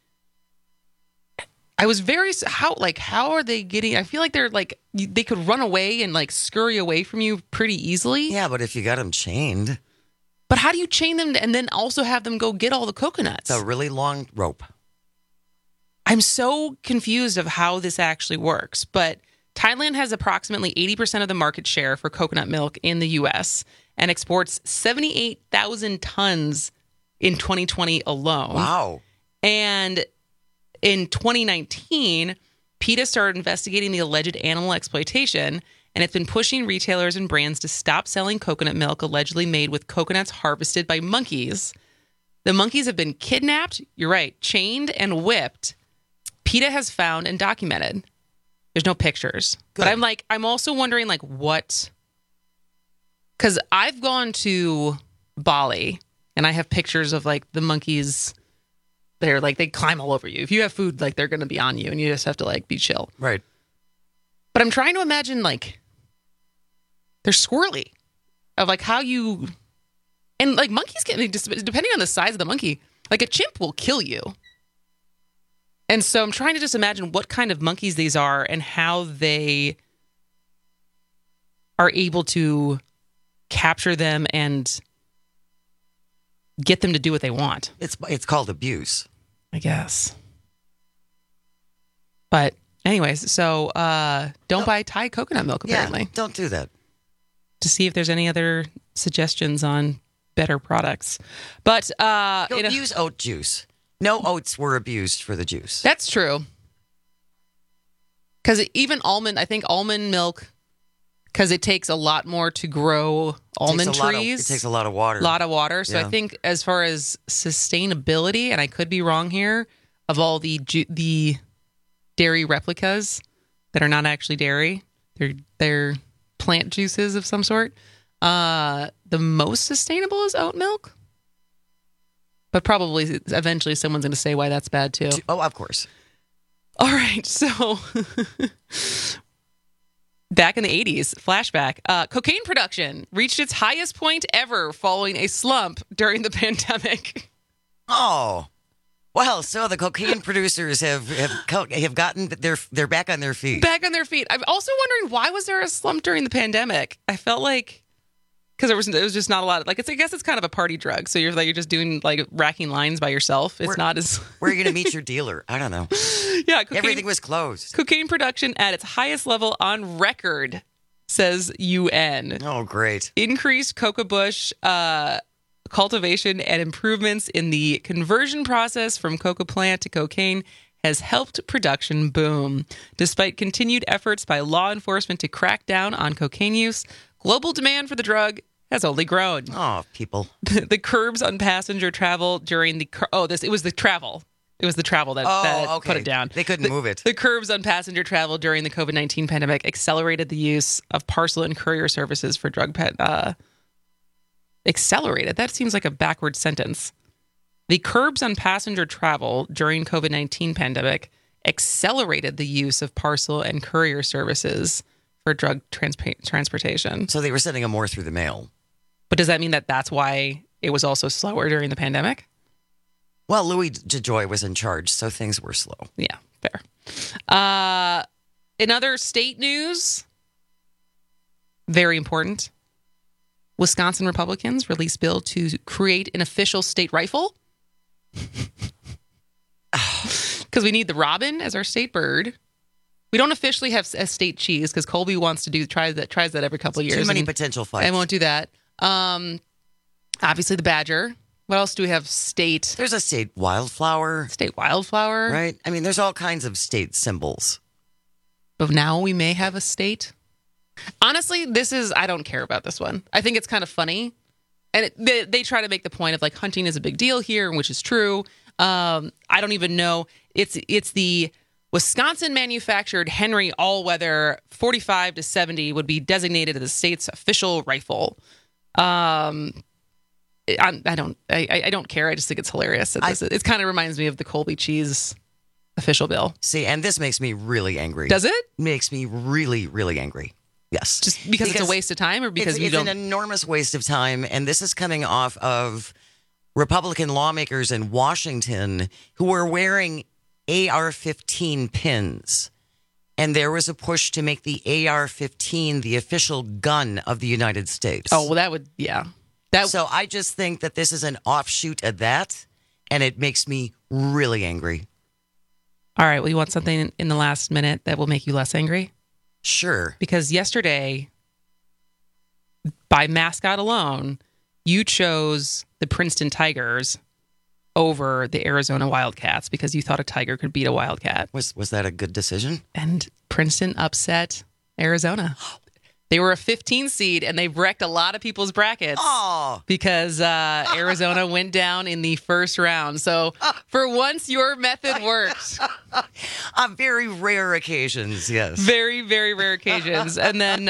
I was very, how are they getting, I feel like they're they could run away and scurry away from you pretty easily. Yeah, but if you got them chained. But how do you chain them and then also have them go get all the coconuts? It's a really long rope. I'm so confused of how this actually works. But Thailand has approximately 80% of the market share for coconut milk in the U.S. and exports 78,000 tons in 2020 alone. Wow. And in 2019, PETA started investigating the alleged animal exploitation, and it's been pushing retailers and brands to stop selling coconut milk allegedly made with coconuts harvested by monkeys. The monkeys have been kidnapped, you're right, chained and whipped. PETA has found and documented. There's no pictures. Good. But I'm also wondering what, because I've gone to Bali and I have pictures of the monkeys. They're they climb all over you. If you have food, they're going to be on you and you just have to be chill. Right. But I'm trying to imagine they're squirrely of how you, and monkeys can, just depending on the size of the monkey, a chimp will kill you. And so I'm trying to just imagine what kind of monkeys these are and how they are able to capture them and get them to do what they want. It's called abuse, I guess. But anyways, so don't buy Thai coconut milk, apparently. Yeah, don't do that. To see if there's any other suggestions on better products. But use oat juice. No oats were abused for the juice. That's true. Because even almond milk, because it takes a lot more to grow almond trees. It takes a lot of water. So yeah. I think as far as sustainability, and I could be wrong here, of all the dairy replicas that are not actually dairy. They're plant juices of some sort. The most sustainable is oat milk. But probably eventually someone's going to say why that's bad too. Oh, of course. All right, so back in the 80s, flashback, cocaine production reached its highest point ever following a slump during the pandemic. Oh, well, so the cocaine producers have gotten they're back on their feet. Back on their feet. I'm also wondering, why was there a slump during the pandemic? I felt like because there was just not a lot of, like, I guess it's kind of a party drug. So you're just doing like racking lines by yourself. It's not as where are you going to meet your dealer? I don't know. Yeah, everything was closed. Cocaine production at its highest level on record, says UN. Oh, great. Increased coca bush cultivation and improvements in the conversion process from coca plant to cocaine has helped production boom. Despite continued efforts by law enforcement to crack down on cocaine use, global demand for the drug has only grown. Oh, people. The curbs on passenger travel during the... it was the travel. It was the travel that put it down. They couldn't move it. The curbs on passenger travel during the COVID-19 pandemic accelerated the use of parcel and courier services for drug accelerated? That seems like a backward sentence. The curbs on passenger travel during COVID-19 pandemic accelerated the use of parcel and courier services for drug transportation. So they were sending them more through the mail. But does that mean that that's why it was also slower during the pandemic? Well, Louis DeJoy was in charge, so things were slow. Yeah, fair. In other state news, very important, Wisconsin Republicans released bill to create an official state rifle. Because we need the robin as our state bird. We don't officially have a state cheese because Colby wants to tries that every couple of years. Too many potential fights. I won't do that. Obviously the badger. What else do we have? State. There's a state wildflower. State wildflower. Right. I mean, there's all kinds of state symbols. But now we may have a state. Honestly, I don't care about this one. I think it's kind of funny. And they try to make the point of like hunting is a big deal here, which is true. I don't even know. It's the Wisconsin manufactured Henry All-Weather 45 to 70 would be designated as the state's official rifle. I don't care. I just think it's hilarious. It kind of reminds me of the Colby cheese official bill. See, and this makes me really angry. Does it? Makes me really, really angry. Yes. Just because it's a waste of time, or because it's an enormous waste of time, and this is coming off of Republican lawmakers in Washington who are wearing AR-15 pins. And there was a push to make the AR-15 the official gun of the United States. Oh, well, that would, yeah. So I just think that this is an offshoot of that, and it makes me really angry. All right, well, you want something in the last minute that will make you less angry? Sure. Because yesterday, by mascot alone, you chose the Princeton Tigers over the Arizona Wildcats because you thought a tiger could beat a wildcat. Was that a good decision? And Princeton upset Arizona. They were a 15 seed, and they wrecked a lot of people's brackets because Arizona went down in the first round. So for once, your method worked. On very rare occasions, yes. Very, very rare occasions. And then...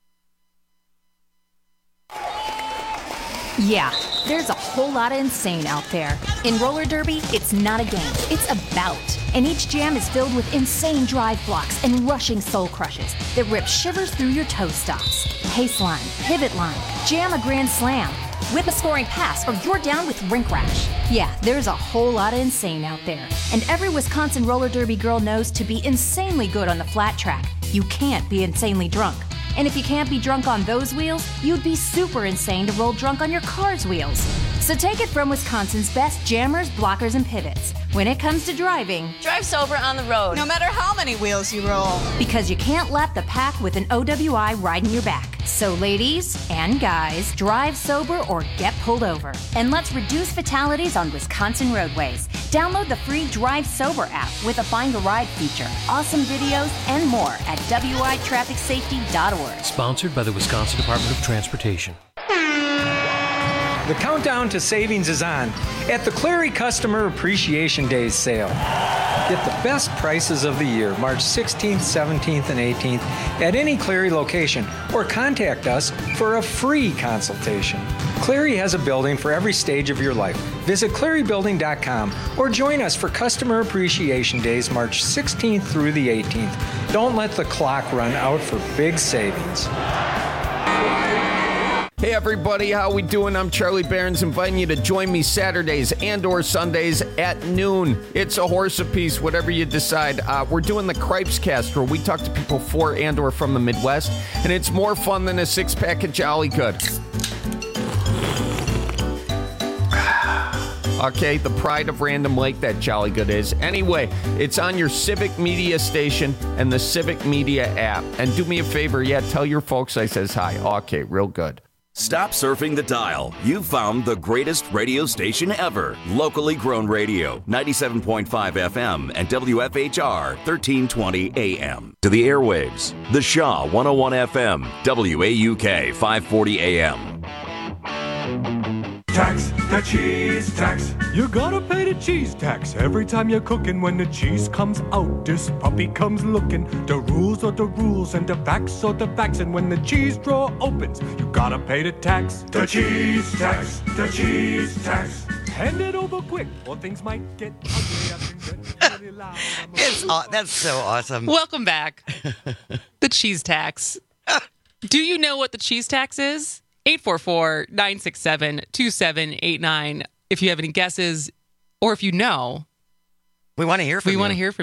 Yeah, there's a whole lot of insane out there. In roller derby, it's not a game, it's a bout. And each jam is filled with insane drive blocks and rushing soul crushes that rip shivers through your toe stops. Pace line, pivot line, jam a grand slam, whip a scoring pass, or you're down with rink rash. Yeah, there's a whole lot of insane out there. And every Wisconsin roller derby girl knows to be insanely good on the flat track, you can't be insanely drunk. And if you can't be drunk on those wheels, you'd be super insane to roll drunk on your car's wheels. So take it from Wisconsin's best jammers, blockers, and pivots. When it comes to driving, drive sober on the road, no matter how many wheels you roll. Because you can't lap the pack with an OWI riding your back. So ladies and guys, drive sober or get pulled over. And let's reduce fatalities on Wisconsin roadways. Download the free Drive Sober app with a Find a Ride feature, awesome videos, and more at witrafficsafety.org. Sponsored by the Wisconsin Department of Transportation. The countdown to savings is on at the Cleary Customer Appreciation Days sale. Get the best prices of the year, March 16th, 17th, and 18th at any Cleary location, or contact us for a free consultation. Cleary has a building for every stage of your life. Visit clearybuilding.com or join us for Customer Appreciation Days, March 16th through the 18th. Don't let the clock run out for big savings. Hey everybody, how we doing? I'm Charlie Barons, inviting you to join me Saturdays and or Sundays at noon. It's a horse apiece, whatever you decide. We're doing the Cripes Cast, where we talk to people for and or from the Midwest, and it's more fun than a six-pack of Jolly Good. Okay, the pride of Random Lake, that Jolly Good is. Anyway, it's on your Civic Media station and the Civic Media app. And do me a favor, tell your folks I says hi. Okay, real good. Stop surfing the dial. You've found the greatest radio station ever. Locally grown radio, 97.5 FM and WFHR 1320 AM. To the airwaves, the Shaw 101 FM, WAUK 540 AM. Tax, the cheese tax. You gotta pay the cheese tax every time you're cooking. When the cheese comes out, this puppy comes looking. The rules are the rules and the facts are the facts. And when the cheese drawer opens, you gotta pay the tax. The cheese tax, the cheese tax. Hand it over quick or things might get ugly. That's so awesome. Welcome back. The cheese tax. Do you know what the cheese tax is? 844-967-2789. If you have any guesses, or if you know, we want to hear from you.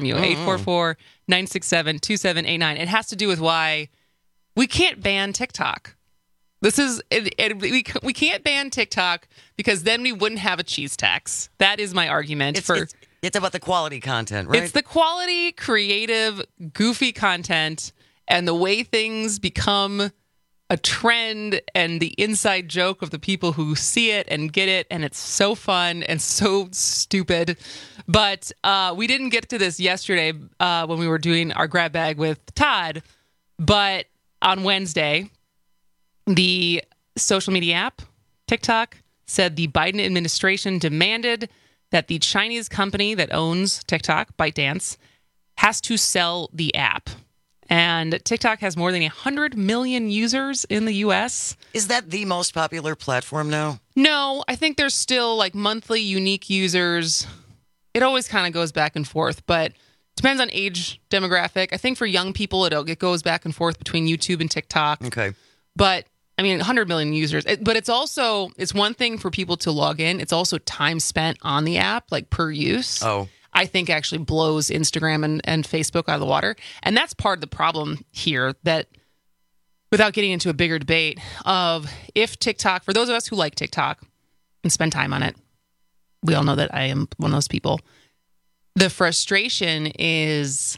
844-967-2789. It has to do with why we can't ban TikTok. We can't ban TikTok because then we wouldn't have a cheese tax. That is my argument. It's about the quality content, right? It's the quality, creative, goofy content, and the way things become a trend and the inside joke of the people who see it and get it, and it's so fun and so stupid. But we didn't get to this yesterday when we were doing our grab bag with Todd, but on Wednesday, the social media app, TikTok, said the Biden administration demanded that the Chinese company that owns TikTok, ByteDance, has to sell the app. And TikTok has more than 100 million users in the U.S. Is that the most popular platform now? No, I think there's still like monthly unique users. It always kind of goes back and forth, but depends on age demographic. I think for young people, it goes back and forth between YouTube and TikTok. Okay. But I mean, 100 million users. But it's one thing for people to log in. It's also time spent on the app, like per use. Oh. I think actually blows Instagram and Facebook out of the water. And that's part of the problem here, that without getting into a bigger debate of if TikTok, for those of us who like TikTok and spend time on it, we all know that I am one of those people. The frustration is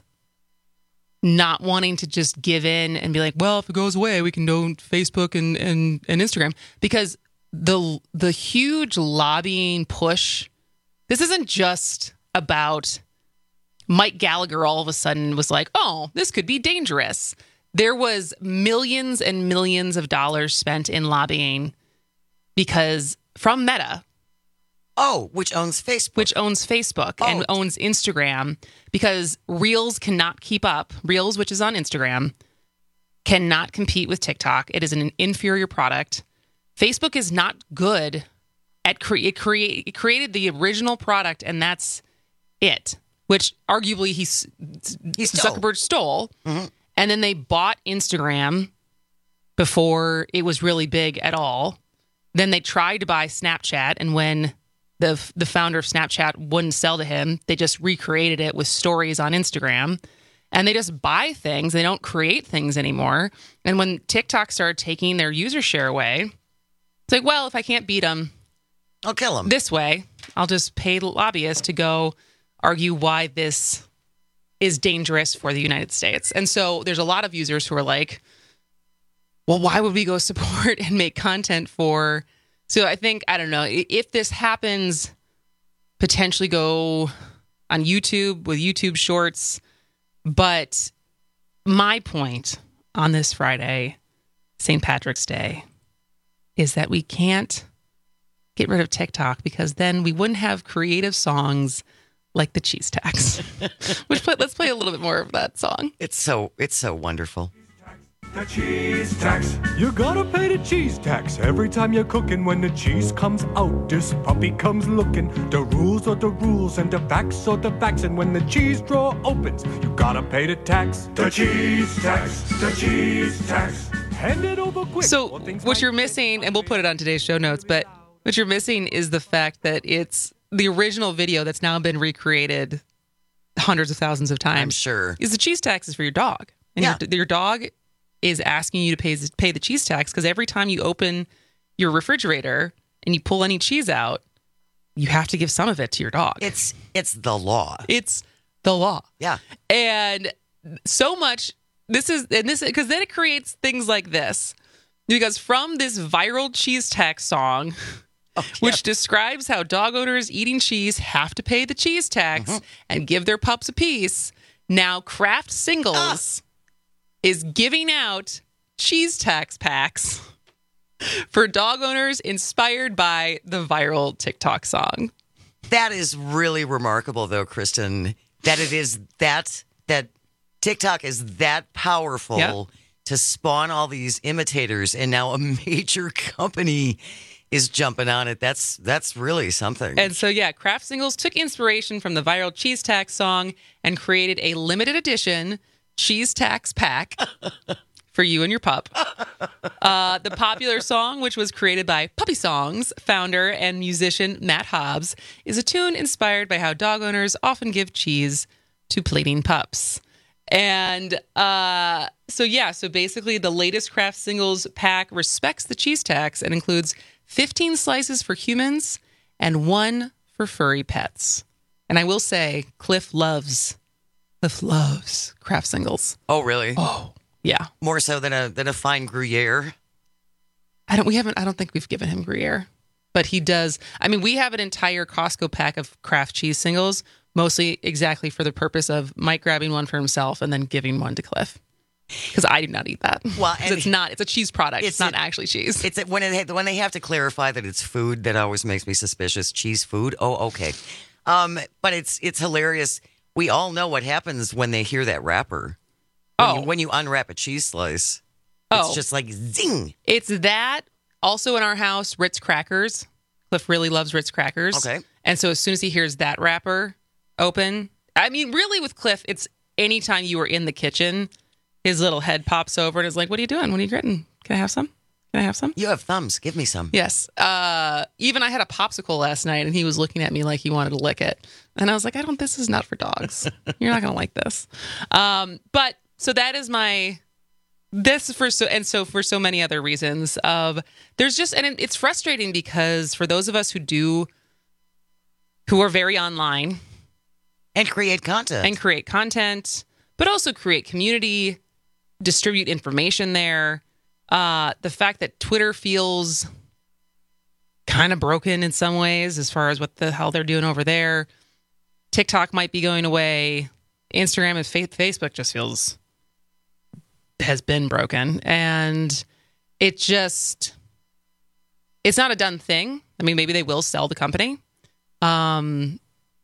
not wanting to just give in and be like, well, if it goes away, we can do Facebook and Instagram. Because the huge lobbying push, this isn't just about Mike Gallagher all of a sudden was like, oh, this could be dangerous. There was millions and millions of dollars spent in lobbying from Meta. Oh, which owns Facebook. And owns Instagram, because Reels cannot keep up. Reels, which is on Instagram, cannot compete with TikTok. It is an inferior product. Facebook is not good at it created the original product, and that's it, which arguably Zuckerberg stole. Mm-hmm. And then they bought Instagram before it was really big at all. Then they tried to buy Snapchat, and when the founder of Snapchat wouldn't sell to him, they just recreated it with stories on Instagram. And they just buy things. They don't create things anymore. And when TikTok started taking their user share away, it's like, well, if I can't beat them, I'll kill them this way. I'll just pay lobbyists to go argue why this is dangerous for the United States. And so there's a lot of users who are like, well, why would we go support and make content for? So I think, I don't know, if this happens, potentially go on YouTube with YouTube Shorts. But my point on this Friday, St. Patrick's Day, is that we can't get rid of TikTok, because then we wouldn't have creative songs like the cheese tax. Let's play a little bit more of that song. It's so wonderful. The cheese tax. You gotta pay the cheese tax every time you're cooking. When the cheese comes out, this puppy comes looking. The rules are the rules and the facts are the facts. And when the cheese drawer opens, you gotta pay the tax. The cheese tax. The cheese tax. Hand it over quick. So what you're missing, and we'll put it on today's show notes, but what you're missing is the fact that it's the original video that's now been recreated hundreds of thousands of times. I'm sure. Is the cheese tax is for your dog. And your dog is asking you to pay the cheese tax because every time you open your refrigerator and you pull any cheese out, you have to give some of it to your dog. It's the law. It's the law. Yeah. And so much because then it creates things like this. Because from this viral cheese tax song, which describes how dog owners eating cheese have to pay the cheese tax and give their pups a piece, now Kraft Singles is giving out cheese tax packs for dog owners inspired by the viral TikTok song. That is really remarkable, though, Kristen, that it is that TikTok is that powerful to spawn all these imitators, and now a major company is jumping on it. That's really something. And so, Kraft Singles took inspiration from the viral cheese tax song and created a limited edition cheese tax pack for you and your pup. The popular song, which was created by Puppy Songs founder and musician Matt Hobbs, is a tune inspired by how dog owners often give cheese to plating pups. And so basically the latest Kraft Singles pack respects the cheese tax and includes 15 slices for humans and 1 for furry pets. And I will say, Cliff loves Kraft Singles. Oh, really? Oh, yeah. More so than a fine Gruyere. I don't think we've given him Gruyere, but he does. I mean, we have an entire Costco pack of Kraft cheese singles, mostly exactly for the purpose of Mike grabbing one for himself and then giving one to Cliff. Because I do not eat that. Well, it's a cheese product. It's not actually cheese. It's when they have to clarify that it's food that always makes me suspicious. Cheese food? Oh, okay. But it's hilarious. We all know what happens when they hear that wrapper. When you unwrap a cheese slice, it's just like zing. It's that. Also in our house, Ritz crackers. Cliff really loves Ritz crackers. Okay. And so as soon as he hears that wrapper open, I mean, really with Cliff, it's anytime you are in the kitchen, his little head pops over and is like, "What are you doing? What are you gritting? Can I have some? Can I have some?" You have thumbs. Give me some. Yes. Even I had a popsicle last night, and he was looking at me like he wanted to lick it. And I was like, this is not for dogs. You're not going to like this. But so that is for so many other reasons there's just, and it's frustrating because for those of us who are very online and create content, but also create community, distribute information there. The fact that Twitter feels kind of broken in some ways as far as what the hell they're doing over there. TikTok might be going away. Instagram and Facebook has been broken. And it's not a done thing. I mean, maybe they will sell the company. And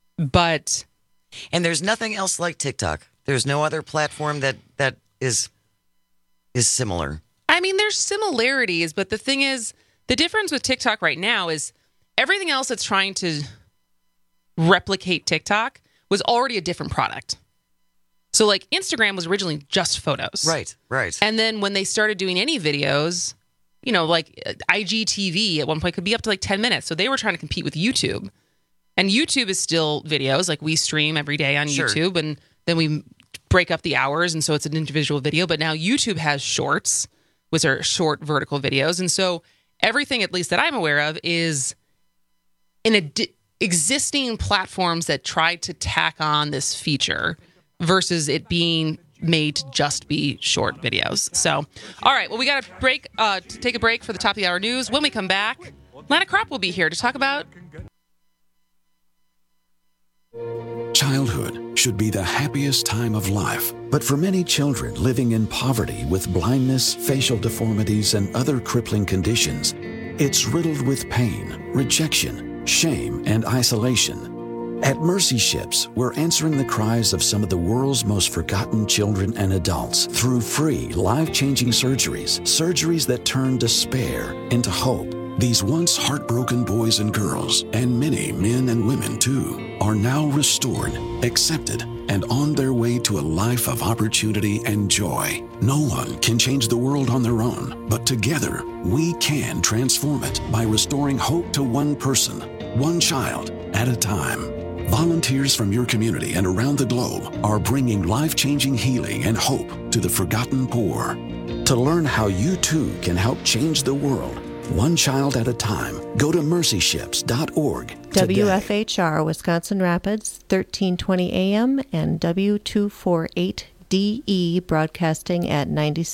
there's nothing else like TikTok. There's no other platform that is similar. I mean, there's similarities, but the thing is, the difference with TikTok right now is everything else that's trying to replicate TikTok was already a different product. So like Instagram was originally just photos. Right. And then when they started doing any videos, like IGTV at one point could be up to like 10 minutes. So they were trying to compete with YouTube. And YouTube is still videos. Like we stream every day on YouTube and then we break up the hours. And so it's an individual video. But now YouTube has shorts, which are short vertical videos. And so everything, at least that I'm aware of, is in existing platforms that tried to tack on this feature versus it being made to just be short videos. So, all right. Well, we got to take a break for the top of the hour news. When we come back, Lana Kropp will be here to talk about... Childhood should be the happiest time of life, but for many children living in poverty with blindness, facial deformities, and other crippling conditions, it's riddled with pain, rejection, shame, and isolation. At Mercy Ships, we're answering the cries of some of the world's most forgotten children and adults through free, life-changing surgeries that turn despair into hope. These once heartbroken boys and girls, and many men and women too, are now restored, accepted, and on their way to a life of opportunity and joy. No one can change the world on their own, but together we can transform it by restoring hope to one person, one child at a time. Volunteers from your community and around the globe are bringing life-changing healing and hope to the forgotten poor. To learn how you too can help change the world, one child at a time, go to mercyships.org today. WFHR Wisconsin Rapids, 1320 AM and W248DE broadcasting at 96.